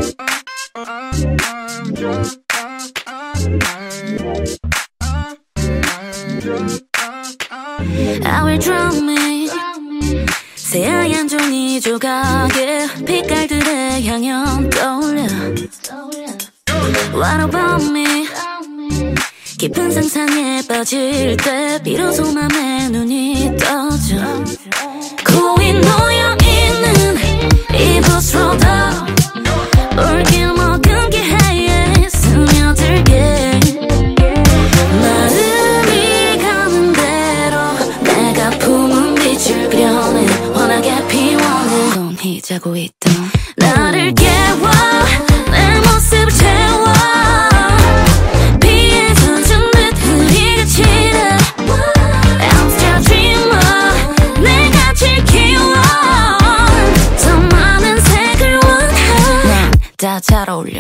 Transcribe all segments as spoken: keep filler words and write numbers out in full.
I will drown me 새하얀 종이 조각에 빛깔들의 향연 떠올려 What about me 깊은 상상에 빠질 때 비로소 맘에 눈이 떠져 고이 놓여있는 이 부스로 더 울길 먹은 기회에 스며들게 마음이 가는 대로 내가 품은 빛을 그려내 환하게 피워내 넌히 자고 있던 나를 깨워 내 모습을 채워 비에 젖은 듯 흐리게 치는 I'm still a dreamer 내가 제일 키워 더 많은 색을 원해 난 다 잘 어울려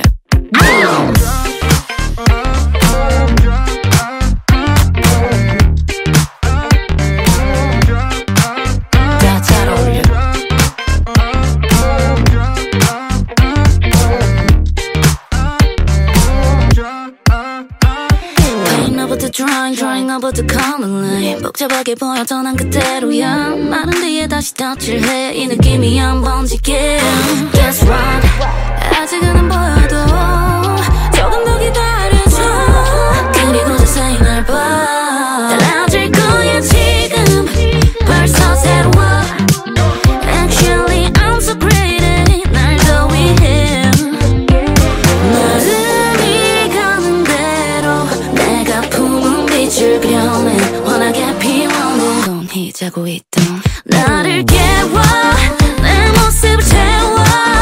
Drawing, drawing over the common line 복잡하게 보여도 난 그대로야 마른 뒤에 다시 덧칠해 이 느낌이 한 번 지게 Guess what 아직은 안 보여도 조금 더 기다려줘 그리고 자세히 날 봐 달라질 거야 지금 벌써 새로워 Actually I'm so pretty 날 더 위해 마음이 가는 대로 내가 품은 빛을 그려내 환하게 피워내 넌히 자고 있던 나를 깨워 내 모습을 채워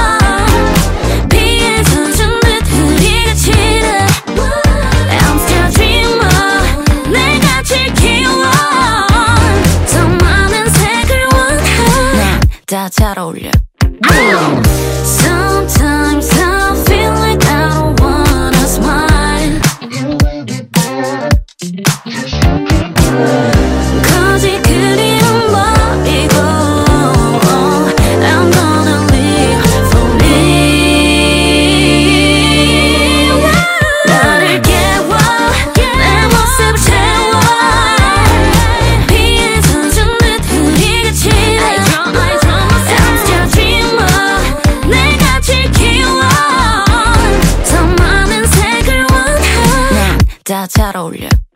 비에 젖은 듯 흐리게 치는 I'm still a dreamer 내가 제일 키워 더 많은 색을 원해 난 다 잘 어울려 Sometimes I feel like I don't wanna smile 거짓 그리움 버리고 I'm gonna live for me 나를 깨워 내 모습을 채워 비에 젖은 듯 흐리게 치는 I'm still a dreamer 내가 제일 키워 더 많은 색을 원해 난 다 잘 어울려